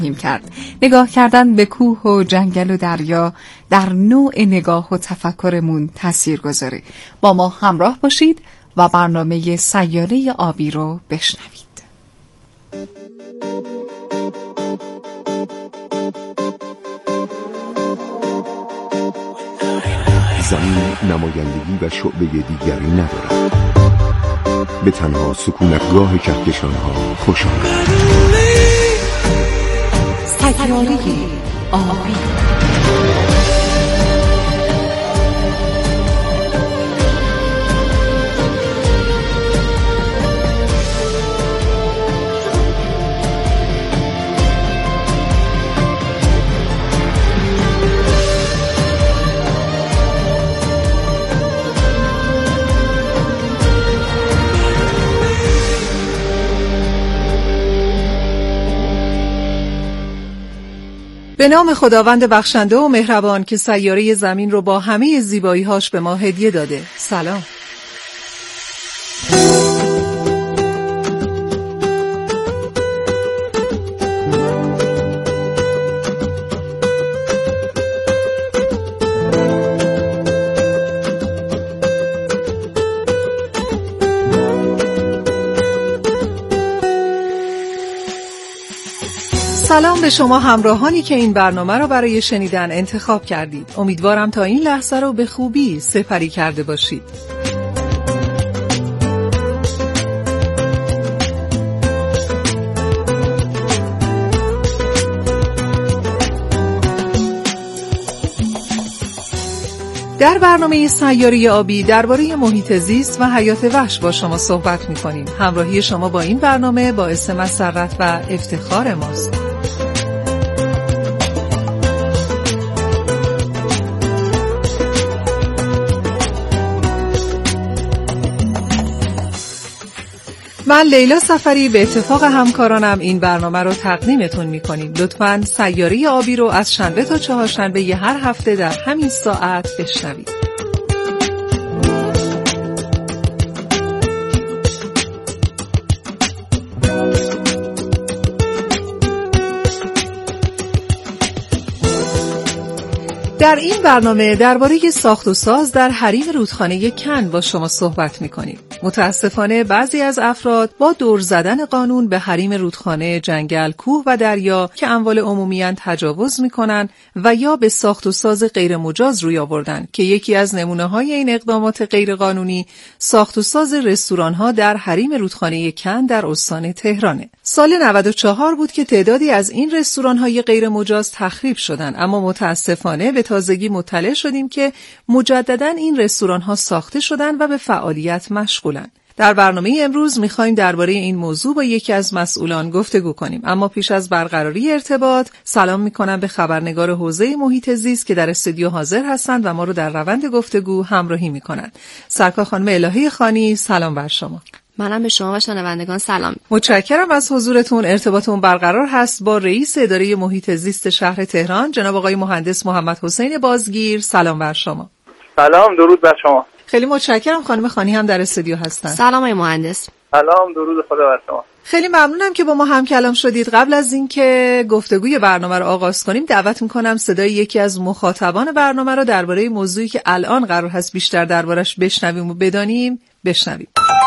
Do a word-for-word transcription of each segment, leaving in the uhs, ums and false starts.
کرد. نگاه کردن به کوه و جنگل و دریا در نوع نگاه و تفکرمون تأثیر گذاره. با ما همراه باشید و برنامه سیاره آبی رو بشنوید. زمین نمایندگی و شعبه دیگری ندارد. به تنها سکونتگاه کهکشان‌ها خوش آمد. سیاره آبی. به نام خداوند بخشنده و مهربان که سیاره زمین رو با همه زیبایی‌هاش به ما هدیه داده. سلام. سلام به شما همراهانی که این برنامه رو برای شنیدن انتخاب کردید. امیدوارم تا این لحظه رو به خوبی سپری کرده باشید. در برنامه سیاره آبی درباره محیط زیست و حیات وحش با شما صحبت می‌کنیم. همراهی شما با این برنامه باعث مسرت و افتخار ماست. من لیلا سفری به اتفاق همکارانم این برنامه رو تقدیمتون می‌کنیم. لطفاً سیاره آبی رو از شنبه تا چهارشنبه ی هر هفته در همین ساعت بشنوید. در این برنامه درباره ساخت و ساز در حریم رودخانه کن با شما صحبت می‌کنیم. متاسفانه بعضی از افراد با دور زدن قانون به حریم رودخانه، جنگل، کوه و دریا که اموال عمومی‌اند تجاوز می‌کنند و یا به ساخت و ساز غیر مجاز روی آوردن که یکی از نمونه‌های این اقدامات غیرقانونی ساخت و ساز رستوران‌ها در حریم رودخانه کن در استان تهرانه. سال نود و چهار بود که تعدادی از این رستوران‌های غیر مجاز تخریب شدند، اما متاسفانه به تازگی مطلع شدیم که مجدداً این رستوران‌ها ساخته شدند و به فعالیت مشغولن. در برنامه امروز می‌خوایم درباره این موضوع با یکی از مسئولان گفتگو کنیم، اما پیش از برقراری ارتباط سلام می‌کنم به خبرنگار حوزه محیط زیست که در استودیو حاضر هستند و ما رو در روند گفتگو همراهی می‌کنند. سرکار خانم الهی خانی، سلام بر شما. منم به شما و شنوندگان سلام. متشکرم از حضورتون. ارتباطمون برقرار هست با رئیس اداره محیط زیست شهر تهران جناب آقای مهندس محمد حسین بازگیر. سلام بر شما. سلام، درود بر شما. خیلی متشکرم. خانم خانی هم در استودیو هستن. سلام آقای مهندس. سلام، درود خدا بر شما. خیلی ممنونم که با ما هم کلام شدید. قبل از اینکه گفتگوی برنامه رو آغاز کنیم دعوت می‌کنم صدای یکی از مخاطبان برنامه رو درباره موضوعی که الان قرار هست بیشتر دربارش بشنویم و بدانیم بشنویم.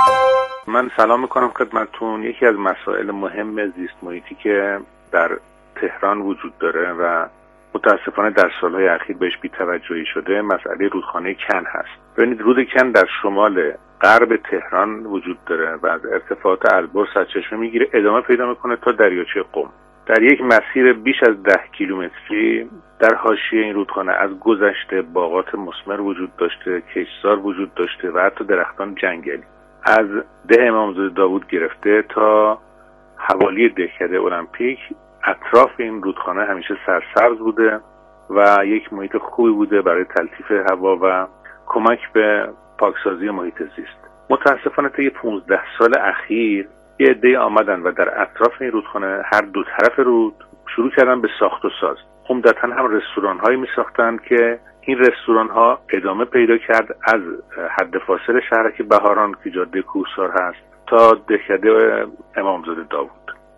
من سلام میکنم خدمتتون. یکی از مسائل مهم زیست محیطی که در تهران وجود داره و متاسفانه در سالهای اخیر بهش بی‌توجهی شده مسئله رودخانه کن هست. ببینید رود کن در شمال غرب تهران وجود داره و از ارتفاعات البرز سرچشمه میگیره، ادامه پیدا میکنه تا دریاچه قم. در یک مسیر بیش از ده کیلومتری در حاشیه این رودخانه از گذشته باغات مثمر وجود داشته، کشتزار وجود داشته و حتی درختان جنگلی. از ده امامزاده داوود گرفته تا حوالی دهکده المپیک اطراف این رودخانه همیشه سرسبز بوده و یک محیط خوبی بوده برای تلطیف هوا و کمک به پاکسازی محیط زیست. متاسفانه طی پانزده سال اخیر یه عده آمدن و در اطراف این رودخانه هر دو طرف رود شروع کردن به ساخت و ساز. عمدتاً هم رستوران هایی می ساختن که این رستوران ها ادامه پیدا کرد از حد فاصل شهرک بهاران که جاده کوهسار هست تا دهکده امامزاده داوود.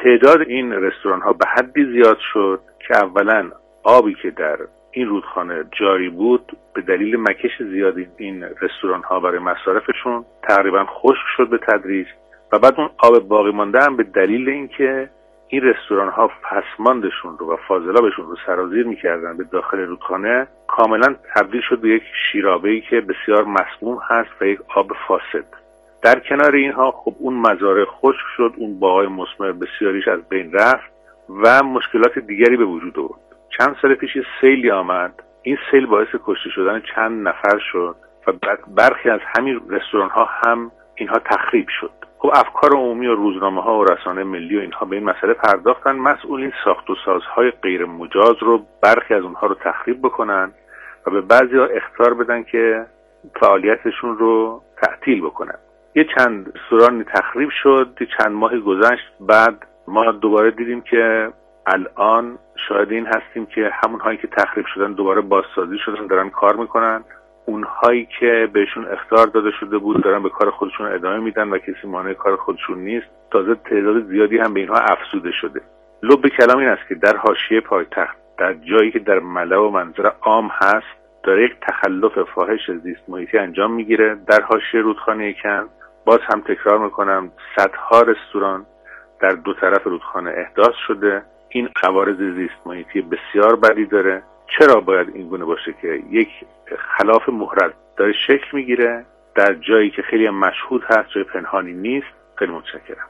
تعداد این رستوران ها به حدی زیاد شد که اولا آبی که در این رودخانه جاری بود به دلیل مکش زیاد این رستوران ها برای مصارفشون تقریبا خشک شد به تدریج و بعد اون آب باقی مانده هم به دلیل اینکه این رستوران ها پسماندشون رو و فاضلابشون رو سرازیر میکردن به داخل رودخانه کاملا تبدیل شد به یک شیرابه‌ای که بسیار مسموم هست و یک آب فاسد. در کنار اینها خب اون مزارع خشک شد، اون باغ‌های مثمر بسیاریش از بین رفت و مشکلات دیگری به وجود آورد. چند سال پیش سیلی آمد، این سیل باعث کشته شدن چند نفر شد و برخی از همین رستوران ها هم اینها تخریب شد. خب افکار عمومی و روزنامه ها و رسانه ملی و اینها به این مسئله پرداختن، مسئولین ساخت و سازهای غیر مجاز رو برخی از اونها رو تخریب بکنن و به بعضی ها اخطار بدن که فعالیتشون رو تعطیل بکنن. یه چند رستورانی تخریب شد، یه چند ماه گذشت، بعد ما دوباره دیدیم که الان شاهد این هستیم که همون هایی که تخریب شدن دوباره بازسازی شدن، دارن کار میکنن. اونهایی که بهشون اخطار داده شده بود دارن به کار خودشون ادامه میدن و کسی مانع کار خودشون نیست. تازه تعداد زیادی هم به اینها افزوده شده. لب کلام این است که در حاشیه پایتخت، در جایی که در ملأ و منظر عام هست، داره یک تخلف فاحش زیست محیطی انجام میگیره. در حاشیه رودخانه کن باز هم تکرار میکنم صدها رستوران در دو طرف رودخانه احداث شده. این عوارض زیست محیطی بسیار بدی داره. چرا باید این گونه باشه که یک خلاف محرز داره شکل میگیره در جایی که خیلی مشهود هست، جای پنهانی نیست؟ خیلی متشکرم.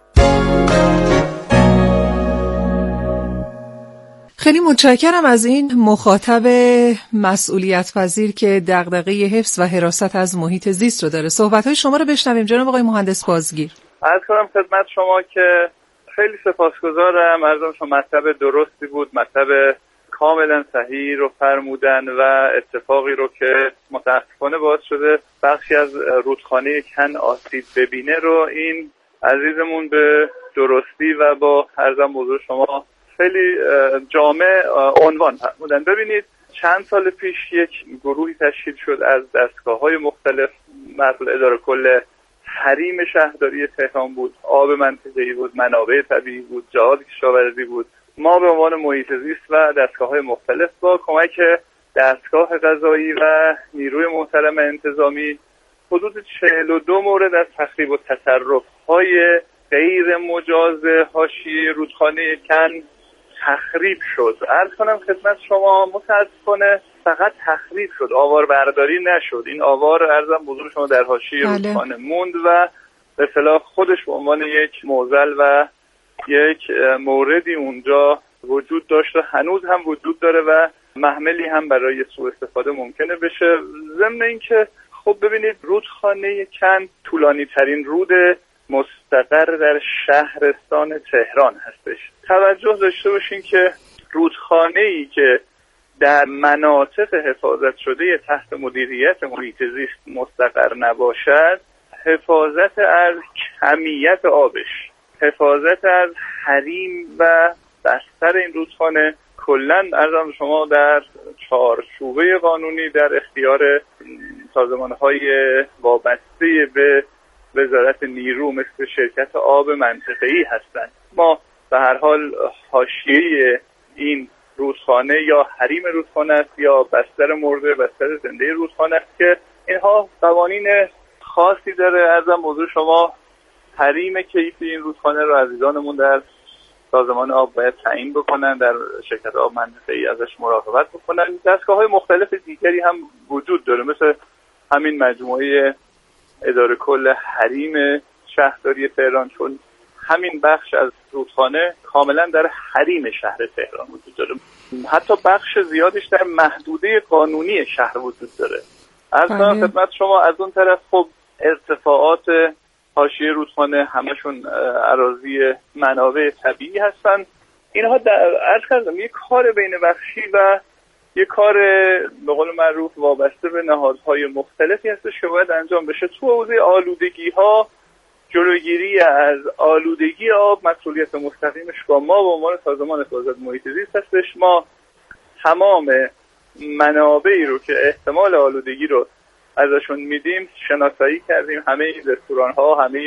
خیلی متشکرم از این مخاطب مسئولیت پذیر که دغدغه حفظ و حراست از محیط زیست رو داره. صحبت‌های شما رو بشنویم جناب آقای مهندس بازگیر. عرض کنم خدمت شما که خیلی سپاسگزارم. عرضم شما مطلب درستی بود، مطلب کاملا صحیح رو فرمودن و اتفاقی رو که متاسفانه باعث شده بخشی از رودخانه کن آسیب ببینه رو این عزیزمون به درستی و با عرضم حضور شما خیلی جامع عنوان فرمودن. ببینید چند سال پیش یک گروهی تشکیل شد از دستگاه‌های مختلف، مسئول اداره کل حریم شهرداری تهران بود، آب منطقه‌ای بود، منابع طبیعی بود، جهاد کشاورزی بود. ما به عنوان محیط زیست و دستگاه‌های مختلف با کمک دستگاه قضایی و نیروی محترم انتظامی حدود چهل و دو مورد از تخریب و تصرف‌های غیر مجاز حاشیه رودخانه کن تخریب شد. عرض کنم خدمت شما متاسفانه فقط تخریب شد، آوار برداری نشد. این آوار عرضم حضور شما در حاشیه رودخانه موند و به اصطلاح خودش به عنوان یک معضل و یک موردی اونجا وجود داشت و هنوز هم وجود داره و محملی هم برای سوء استفاده ممکنه بشه. ضمن اینکه خب ببینید رودخانه کن طولانی ترین رود مستقر در شهرستان تهران هستش. توجه داشته باشین که رودخانه‌ای که در مناطق حفاظت شده تحت مدیریت محیط زیست مستقر نباشد، حفاظت از کمیت آبش، حفاظت از حریم و بستر این رودخانه کلاً ارزم شما در چارچوبه قانونی در اختیار سازمان‌های وابسته به وزارت نیرو مثل شرکت آب منطقه‌ای هستند. ما به هر حال حاشیه این رودخانه یا حریم رودخانه است یا بستر مرده، بستر زنده رودخانه است که اینها قوانین خاصی داره. ارزم حضور شما حریم کیفی این رودخانه رو عزیزانمون در سازمان آب باید تعیین بکنن، در شرکت آب منطقه‌ای ازش مراقبت بکنن. دستگاه‌های مختلف دیگری هم وجود داره مثل همین مجموعه اداره کل حریم شهرداری تهران، چون همین بخش از رودخانه کاملا در حریم شهر تهران وجود داره. حتی بخش زیادش در محدوده قانونی شهر وجود داره. از خدمت شما از اون طرف خب ارتفاعات حاشیه رودخانه همشون اراضی منابع طبیعی هستن. اینها عرض کردم یک کار بین بخشی و یک کار به قول معروف وابسته به نهادهای مختلفی هستش که باید انجام بشه. تو حوزه آلودگی ها جلوگیری از آلودگی آب مسئولیت مستقیمش با ما به عنوان سازمان حفاظت محیط زیست هستش. ما تمام منابعی رو که احتمال آلودگی رو ازشون میدیم شناسایی کردیم. همه این رستوران ها، همه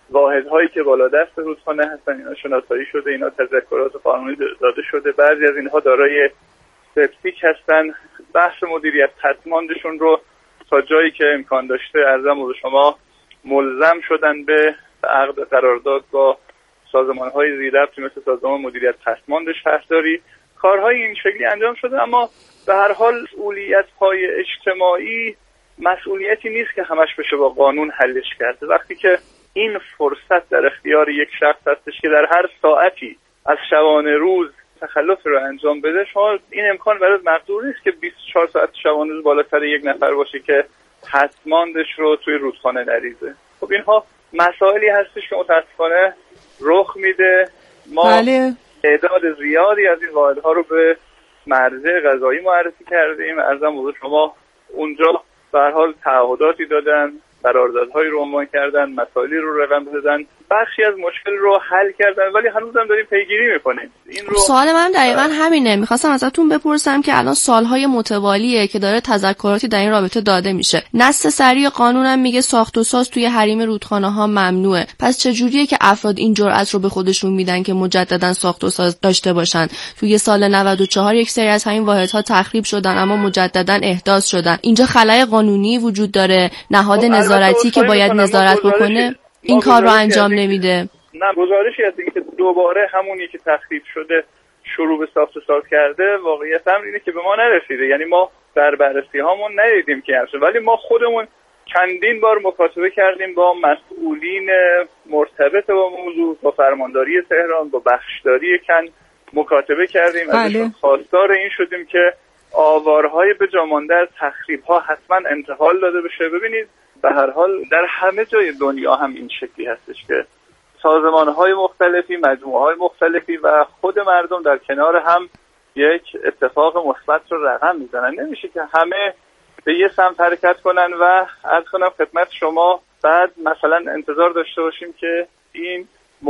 واحدهایی که بالا دست رودخانه هستن اینا شناسایی شده، اینا تذکرات قانونی داده شده، بعضی از اینها دارای سپتیک هستن. بحث مدیریت پسماندشون رو تا جایی که امکان داشته ارزم به شما ملزم شدن به عقد قرارداد با سازمان‌های زیرربطی مثل سازمان مدیریت پسماند شهرداری. کارهای این شکلی انجام شده، اما به هر حال مسئولیت‌های اجتماعی مسئولیتی نیست که همش بشه با قانون حلش کرده. وقتی که این فرصت در اختیار یک شخص هستش که در هر ساعتی از شبانه روز تخلف رو انجام بده، شما این امکان برای مقدور نیست که بیست و چهار ساعت شبانه روز بالاتر یک نفر باشه که پسماندش رو توی رودخانه نریزه. خب اینها مسائلی هستش که متاسفانه رخ میده. ما بله. تعداد زیادی از این واحدها رو به مرجع قضایی معرفی کردیم. ارزم به شما اونجا به هر حال تعهداتی دادن، قراردادهایی رو عنوان کردن، مسائلی رو رقم زدن، بخشی از مشکل رو حل کردن، ولی هنوزم داریم پیگیری میکنیم. این رو سوال من دقیقاً همینه. میخواستم ازتون بپرسم که الان سالهای متوالیه که داره تذکراتی در این رابطه داده میشه. نص سریع قانونم میگه ساخت و ساز توی حریم رودخانه ها ممنوعه. پس چجوریه که افراد این جرأت رو به خودشون میدن که مجددا ساخت و ساز داشته باشن؟ توی سال نود و چهار یک سری از همین واحدها تخریب شدن اما مجددا احداث شدن. اینجا خلأ قانونی وجود داره، نهاد نظارتی که باید نظارت بکنه این کار رو انجام نمیده. نه، گزارشی هست که دوباره همونی که تخریب شده شروع به ساخت و ساز کرده. واقعیت هم اینه که به ما نرسیده، یعنی ما در بررسی هامون ندیدیم که هست، ولی ما خودمون چندین بار مکاتبه کردیم با مسئولین مرتبط با موضوع، با فرمانداری تهران، با بخشداری کن مکاتبه کردیم. بله. ازشون خواستار این شدیم که آوارهای به جا مانده از تخریب ها حتما انتقال داده بشه. ببینید به هر حال در همه جای دنیا هم این شکلی هستش که سازمان‌های مختلفی، مجموعه‌های مختلفی و خود مردم در کنار هم یک اتفاق مثبت رو رقم میزنن. نمیشه که همه به یه سمت حرکت کنن و عرض کنم خدمت شما بعد مثلا انتظار داشته باشیم که این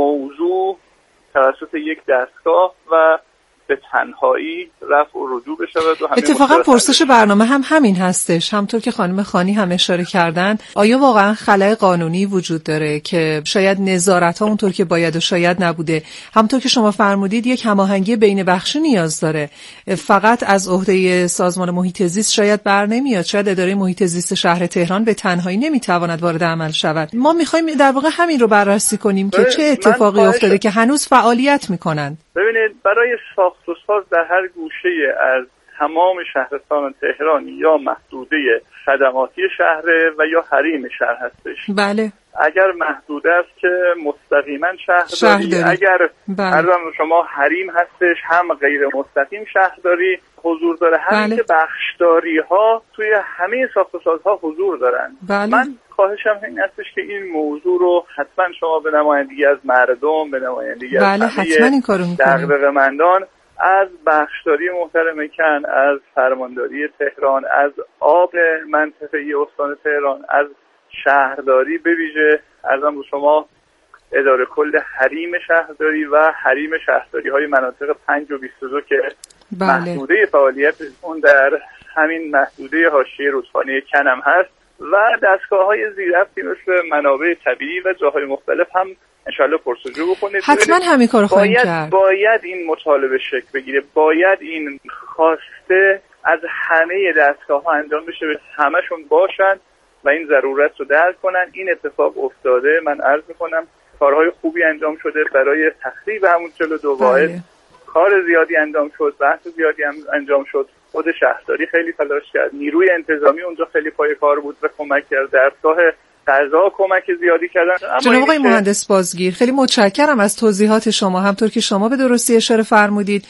موضوع توسط یک دستگاه و به تنهایی رفع و رجوع بشود. و اتفاقا پرسش برنامه هم همین هستش. همطور که خانم خانی هم اشاره کردن، آیا واقعا خلأ قانونی وجود داره که شاید نظارت ها اونطور که باید و شاید نبوده؟ همطور که شما فرمودید یک هماهنگی بین بخشی نیاز داره. فقط از عهده سازمان محیط زیست شاید بر نمیاد. شاید اداره محیط زیست شهر تهران به تنهایی نمیتواند وارد عمل شود. ما میخوایم در واقع همین رو بررسی کنیم که چه اتفاقی افتاده که هنوز فعالیت میکنن. ببینید برای ساخت و ساز در هر گوشه از تمام شهرستان تهران یا محدوده خدماتی شهر و یا حریم شهر هستش. بله. اگر محدوده است که مستقیما شهرداری، شهر اگر بله. شما حریم هستش هم غیر مستقیم شهرداری حضور داره، همین بله. که بخشداری ها توی همه ساخت و سازها حضور دارن. بله. من خواهشم این هستش که این موضوع رو حتما شما به نمایندگی از مردم، به نمایندگی بله، از حتما این کارو میکنیم. دغدغه‌مندان از بخشداری محترم کن، از فرمانداری تهران، از آب منطقه‌ای استان تهران، از شهرداری به ویژه ارزم به شما اداره کل حریم شهرداری و حریم شهرداری های مناطق پنج و بیست و دو که بله. محدوده فعالیت اون در همین محدوده حاشیه رودخانه کن هم هست و دستگاه های زیرربطی مثل منابع طبیعی و جاهای مختلف هم انشالله پرسجو بکنید. حتما همین کارو خواهیم باید کرد. باید این مطالبه شکل بگیره، باید این خواسته از همه دستگاه ها انجام بشه، همشون باشن و این ضرورت رو درک کنن. این اتفاق افتاده، من عرض میکنم کارهای خوبی انجام شده برای تخریب همون چهل و دو واحد. بله. کار زیادی انجام شد، بحث زیادی هم انجام شد. خود شهرداری خیلی تلاش کرد، نیروی انتظامی اونجا خیلی پای کار بود و کمک کرد، دستگاه قضا کمک زیادی کردن. جناب آقای مهندس بازگیر، خیلی متشکرم از توضیحات شما. همطور که شما به درستی اشاره فرمودید،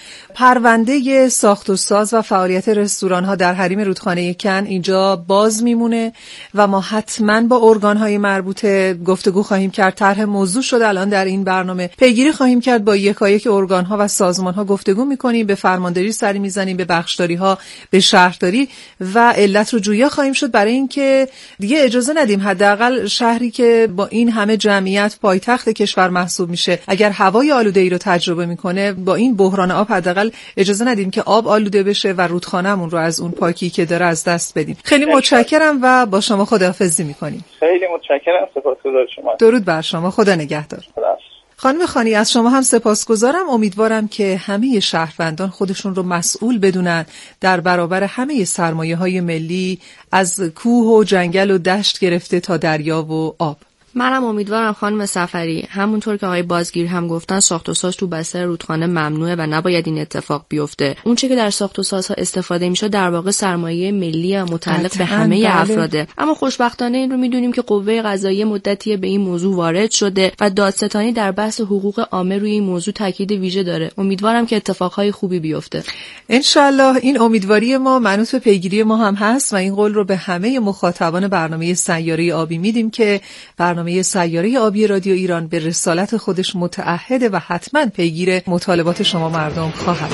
پرونده ساخت و ساز و فعالیت رستوران‌ها در حریم رودخانه کن اینجا باز میمونه و ما حتما با ارگان‌های مربوطه گفتگو خواهیم کرد. طرح موضوع شده الان در این برنامه، پیگیری خواهیم کرد، با یکایک ارگان‌ها و سازمان‌ها گفتگو می‌کنیم، به فرمانداری سری می‌زنیم، به بخشداری‌ها، به شهرداری و علت رو جویا خواهیم شد برای اینکه دیگه اجازه ندیم حداقل حداقل شهری که با این همه جمعیت پایتخت کشور محسوب میشه، اگر هوای آلوده‌ای رو تجربه میکنه، با این بحران آب حداقل اجازه ندیم که آب آلوده بشه و رودخانه‌مون رو از اون پاکی که داره از دست بدیم. خیلی متشکرم و با شما خداحافظی میکنیم. خیلی متشکرم، سپاسگزار شما. درود بر شما، خدا نگهدار. خانم خانی، از شما هم سپاسگزارم. امیدوارم که همه شهروندان خودشون رو مسئول بدونن در برابر همه سرمایه‌های ملی، از کوه و جنگل و دشت گرفته تا دریا و آب. منم امیدوارم خانم سفری، همونطور که آقای بازگیر هم گفتن، ساخت و ساز تو بستر رودخانه ممنوعه و نباید این اتفاق بیفته. اون چه که در ساخت و سازها استفاده میشه در واقع سرمایه ملی و متعلق به همه بله. افراده. اما خوشبختانه این رو میدونیم که قوه قضاییه مدتی به این موضوع وارد شده و دادستانی در بحث حقوق عامه روی این موضوع تاکید ویژه داره. امیدوارم که اتفاقهای خوبی بیفته. انشالله. این امیدواری ما منوط به پیگیری ما هم هست و این قول رو به همه مخاطبان برنامه سیاره آبی میدیم که برنامه سیاره آبی رادیو ایران به رسالت خودش متعهده و حتما پیگیر مطالبات شما مردم خواهد.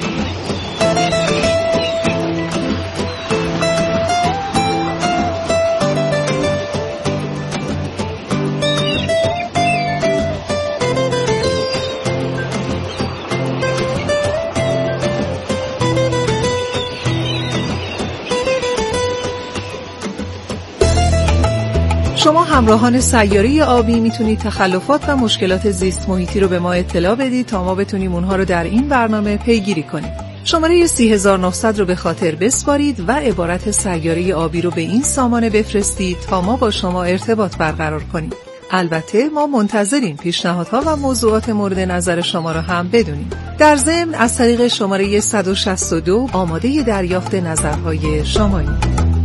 شما همراهان سیاره آبی میتونید تخلفات و مشکلات زیست محیطی رو به ما اطلاع بدید تا ما بتونیم اونها رو در این برنامه پیگیری کنیم. شماره سی هزار و نهصد رو به خاطر بسپارید و عبارت سیاره آبی رو به این سامانه بفرستید تا ما با شما ارتباط برقرار کنیم. البته ما منتظریم پیشنهادها و موضوعات مورد نظر شما رو هم بدونیم. در ضمن از طریق شماره صد و شصت و دو آماده دریافت نظرهای شماییم.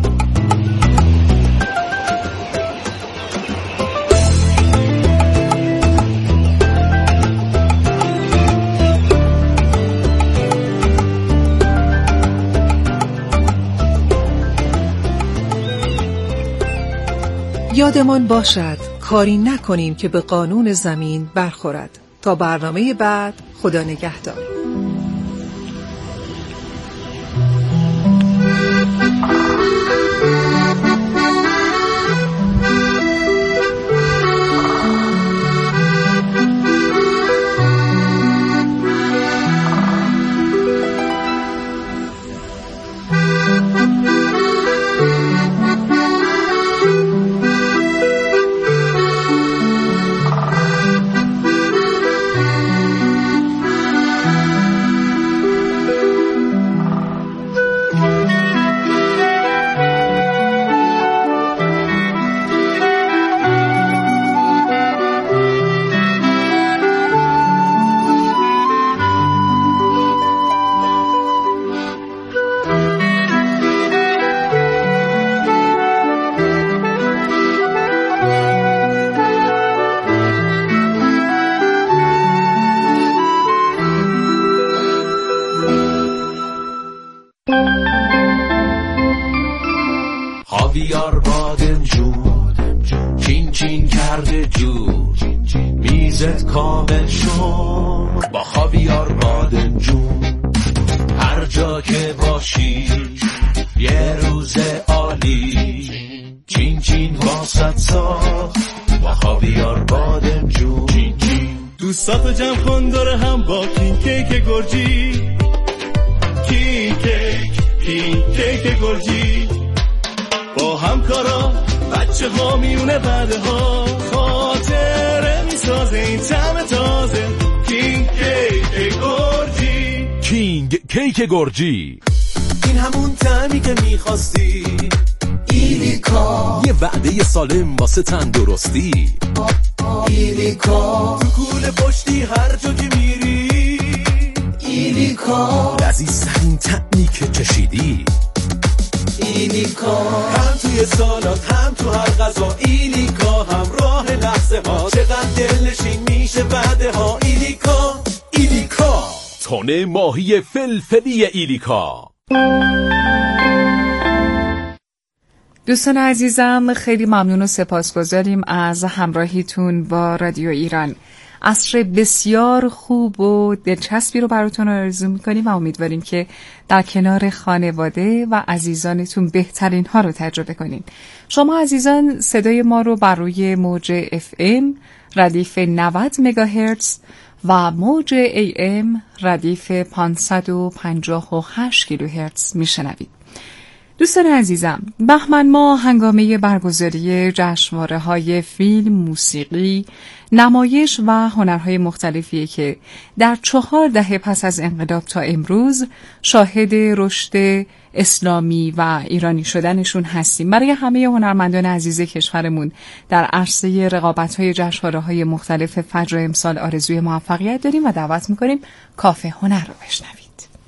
یادمان باشد کاری نکنیم که به قانون زمین برخورد. تا برنامه بعد، خدا نگهدار. خاویار بادمجون چین چین کرده جور میزت کامل شد با خاویار بادمجون. هر جا که باشی یه روز عالی، چین چین واسط ساخت با خاویار بادمجون. چین چین دوستاتو جمع کن داره هم با کین کیک گرجی. کین کیک کین کیک گرجی با همکارا بچه ها میونه بعده ها خاطره میسازه این طعم تازه. کینگ کیک گرجی. کینگ کیک گرجی، این همون طعمی که میخواستی. ایلیکا، یه وعده سالم واسه تندرستی. ایلیکا، تو کوله پشتی هر جا که میری. ایلیکا، لذیذترین طعمی که چشیدی. ایلیکا، هم توی سالات هم تو هر غذا. ایلیکا، همراه لحظه ها چقدر دلنشین میشه بعده ها. ایلیکا ایلیکا تونه ماهی فلفلی ایلیکا. دوستان عزیزم، خیلی ممنون و سپاسگزاریم از همراهیتون با رادیو ایران. عصر بسیار خوب و دلچسبی رو براتون آرزو میکنیم و امیدواریم که در کنار خانواده و عزیزانتون بهترین ها رو تجربه کنین. شما عزیزان صدای ما رو بر روی موج اف ام ردیف نود مگاهرتز و موج ای ام ردیف پانصد و پنجاه و هشت کیلوهرتز میشنوید. دوستان عزیزم، بهمن ماه هنگامه برگزاری جشنواره‌های فیلم، موسیقی، نمایش و هنرهای مختلفیه که در چهار دهه پس از انقلاب تا امروز شاهد رشد اسلامی و ایرانی شدنشون هستیم. برای همه هنرمندان عزیز کشورمون در عرصه رقابت‌های جشنواره‌های مختلف فجر امسال آرزوی موفقیت داریم و دعوت می‌کنیم کافه هنر رو بشنوید.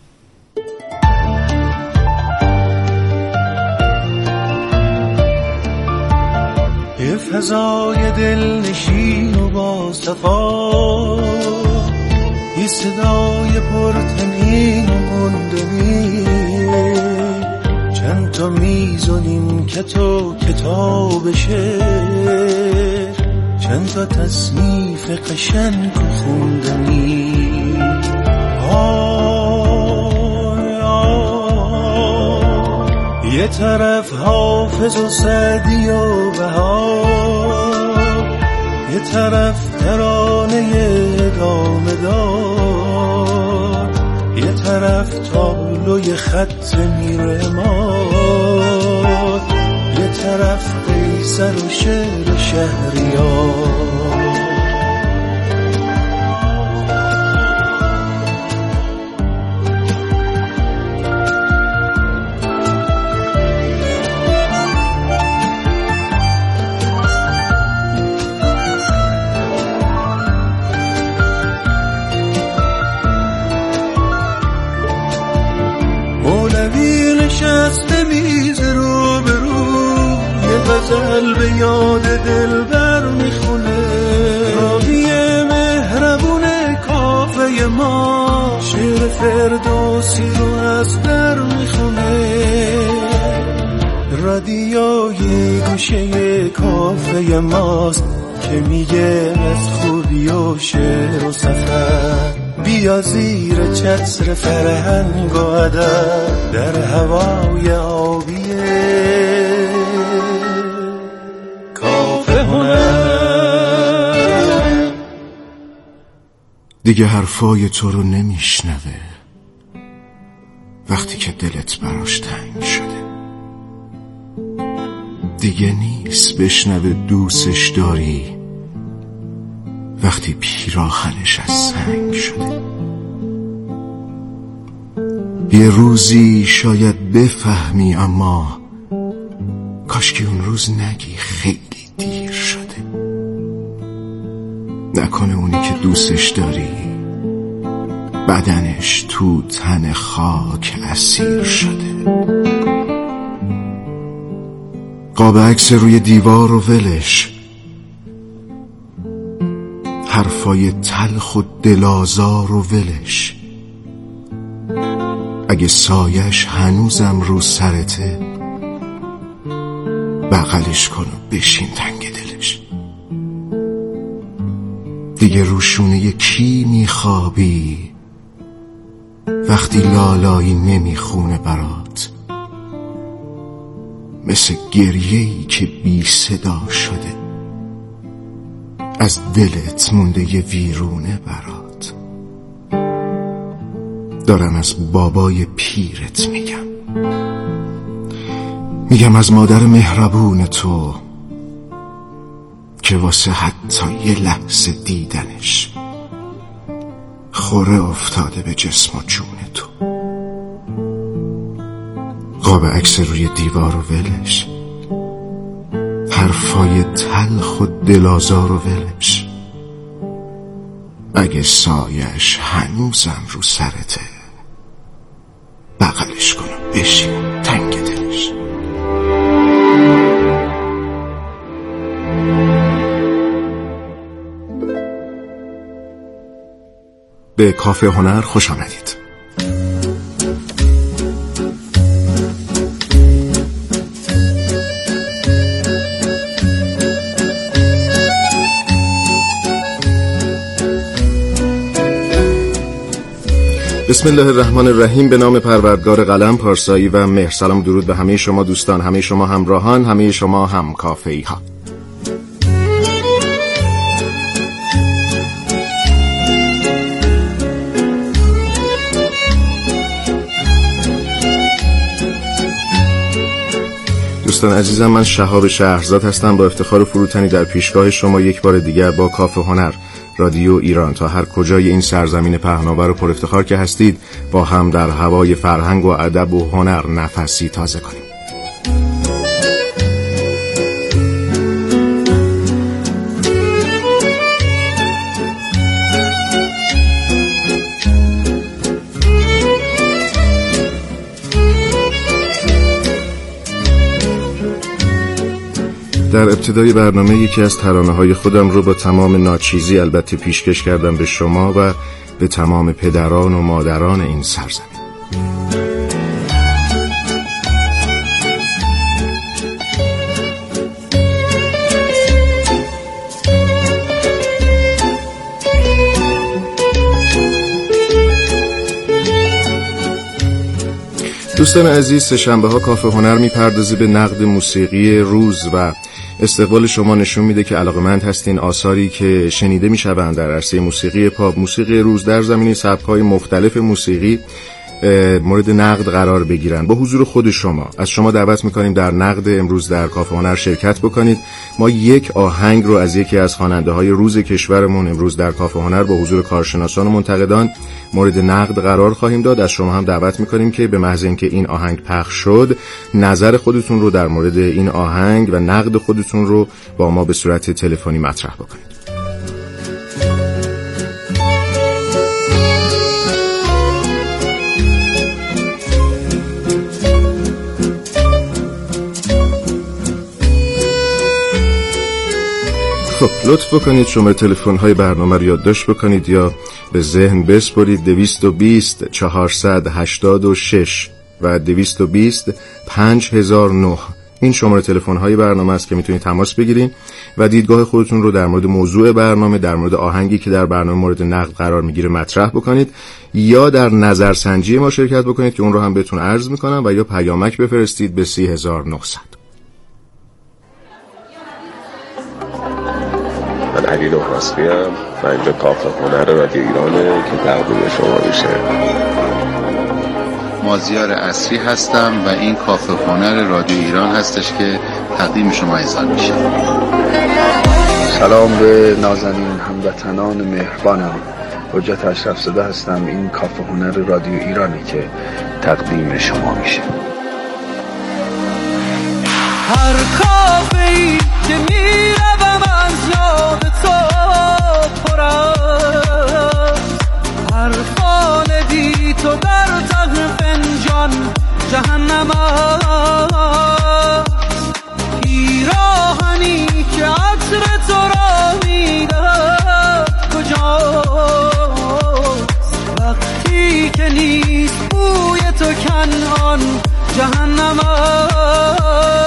یه فضای دلنشین و با صفا، یه صدای پرتنین و مندنی، چند تا میزونیم که تو کتاب شعر، چند تا تصنیف قشنگ و خوندنی. آی آی یه طرف حافظ و سعدی و بهار، یه طرف ترانه دامه دار، یه طرف تابلوی خط میرماد، یه طرف قیصر و شعر شهریار. نشسته میز رو به رو، یه غزل به یاد دلبر میخونه، راوی مهربون کافه ما شعر فردوسی رو از در میخونه. رادیوی گوشه کافه ماست که میگه از خوبی و شعر و سفر، بیا زیر چتر فرهنگ و ادب در هوای آبیه کافه هنر. دیگه حرفای تو رو نمیشنوه وقتی که دلت براش تنگ شده، دیگه نیست بشنوه دوستش داری وقتی پیراهنش از سنگ شده. یه روزی شاید بفهمی، اما کاش که اون روز نگی خیلی دیر شده. نکنه اونی که دوستش داری بدنش تو تن خاک اسیر شده. قاب عکس روی دیوار و ولش، حرفای تلخ و دلازار و ولش. اگه سایش هنوزم رو سرته بغلش کن و بشین تنگ دلش. دیگه روشونه کی میخوابی وقتی لالایی نمیخونه برات، مثل گریه‌ای که بی صدا شده از دلت مونده یه ویرونه برات. دارم از بابای پیرت میگم، میگم از مادر مهربون تو که واسه حتی یه لحظه دیدنش خوره افتاده به جسم و جون تو. قاب عکس روی دیوار و ولش، حرفای تلخ و دلازار و ولش. اگه سایش هنوزم رو سرته بغلش کن و بشین تنگ دلش. به کافه هنر خوش آمدید. بسم الله الرحمن الرحیم. به نام پروردگار قلم، پارسایی و مهر. سلام درود به همه شما دوستان، همه شما همراهان، همه شما هم کافه‌ای ها. دوستان عزیزم، من شهاب شهرزاد هستم. با افتخار و فروتنی در پیشگاه شما یک بار دیگر با کافه هنر رادیو ایران تا هر کجای این سرزمین پهناور و پر افتخار که هستید با هم در هوای فرهنگ و ادب و هنر نفسی تازه کنیم. در ابتدای برنامه یکی از ترانه‌های خودم رو با تمام ناچیزی البته پیشکش کردم به شما و به تمام پدران و مادران این سرزمین. دوستان عزیز، سه‌شنبه ها کافه هنر میپردازه به نقد موسیقی روز و استقبال شما نشون میده که علاقه‌مند هستین آثاری که شنیده میشوند در عرصه موسیقی پاپ، موسیقی روز در زمینه سبک‌های مختلف موسیقی مورد نقد قرار بگیرن. با حضور خود شما از شما دعوت میکنیم در نقد امروز در کافه هنر شرکت بکنید. ما یک آهنگ رو از یکی از خواننده‌های روز کشورمون امروز در کافه هنر با حضور کارشناسان و منتقدان مورد نقد قرار خواهیم داد. از شما هم دعوت میکنیم که به محض اینکه این آهنگ پخش شد نظر خودتون رو در مورد این آهنگ و نقد خودتون رو با ما به صورت تلفنی مطرح بکنید. خب لطف بکنید شماره تلفن های برنامه رو یادداشت بکنید یا به ذهن بسپرید. دویست و بیست چهارصد و هشتاد و شش و دویست و بیست پنج هزار و نه این شماره تلفن های برنامه است که میتونید تماس بگیرید و دیدگاه خودتون رو در مورد موضوع برنامه، در مورد آهنگی که در برنامه مورد نقد قرار میگیره مطرح بکنید یا در نظرسنجی ما شرکت بکنید که اون رو هم بهتون عرض میکنم و یا پیامک بفرستید به سی هزار و نهصد. من علی نوحاسبی ام و اینجا کافه هنر رادیو ایرانه که تقدیم شما میشه. مازیار عصری هستم و این کافه هنر رادیو ایران هستش که تقدیم شما اعزام میشه. سلام به نازنین هموطنان مهربانم، حجت اشرف‌زاده هستم. این کافه هنر رادیو ایرانی که تقدیم شما میشه. هر کافه‌ای که میروم از یاد تو پرست، هر خانه بی تو در ته فنجان جهنم است. پیراهنی که عطر تو را میدهد کجاست، وقتی که نیست بوی تو کنعان جهنم است.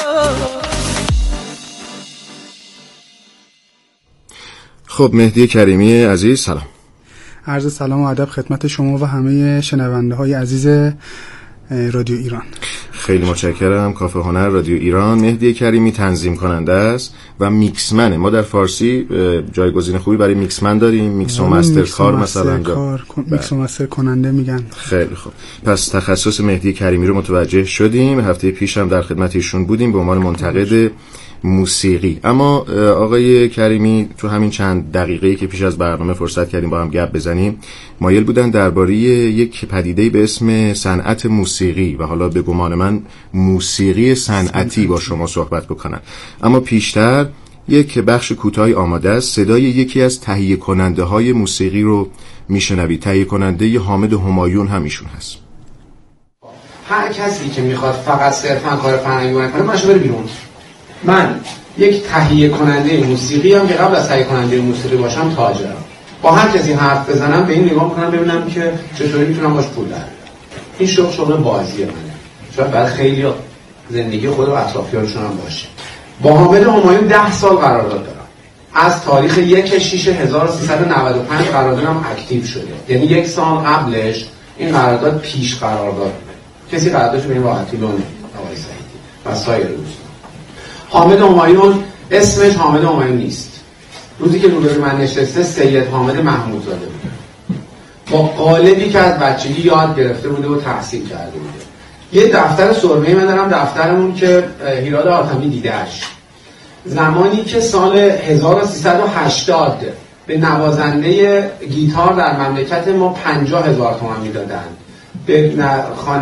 خب مهدی کریمی عزیز سلام. عرض سلام و ادب خدمت شما و همه شنونده های عزیز رادیو ایران. خیلی متشکرم. کافه هنر رادیو ایران. مهدی کریمی تنظیم کننده است و میکسمنه. ما در فارسی جایگزین خوبی برای میکسمن داریم، میکس و مستر کار مثلا، کار میکس و مستر کننده میگن. خیلی خوب. پس تخصص مهدی کریمی رو متوجه شدیم. هفته پیش هم در خدمت ایشون بودیم به عنوان منتقد موسیقی. اما آقای کریمی تو همین چند دقیقه‌ای که پیش از برنامه فرصت کردیم با هم گپ بزنیم، مایل بودن درباره یک پدیده‌ای به اسم صنعت موسیقی و حالا به گمان من موسیقی صنعتی با شما صحبت بکنن. اما پیشتر یک بخش کوتاهی آماده است. صدای یکی از تهیه کننده های موسیقی رو میشنوید. تهیه کننده حامد همایون هم ایشون هست. هر کسی که میخواد فقط صرفاً کار فرهنگی کنه باشه بره بیرون. من یک تهیه کننده موسیقی هم که قبل از تهیه کننده موسیقی باشم تاجرم. با هر کسی حرف بزنم به این نگاه کنم ببینم که چطوری میتونم باش پول در بیارم. این شغل شغل بازیه منه. شاید برای خیلی زندگی خود و اطرافیانشون هم باشه. با حامد همایون ده سال قرارداد دارم. از تاریخ یک شش هزار و سیصد و نود و پنج قراردادم اکتیو شده. یعنی یک سال قبلش این قرارداد پیش قرارداد کسی قراردادشو به این راحتی لونه آقای سعیدی و سایر دوستان. حامد همایون اسمش حامد همایون نیست. روزی که روبروی من نشسته سید حامد محمودزاده بود، با قالبی که از بچگی یاد گرفته بوده و تحصیل کرده بوده. یه دفتر سرمه‌ای من دارم، دفترمون که هیراد آرتمی دیدهش، زمانی که سال هزار و سیصد و هشتاد به نوازنده گیتار در مملکت ما پنجاه هزار تومان میدادن، به خانه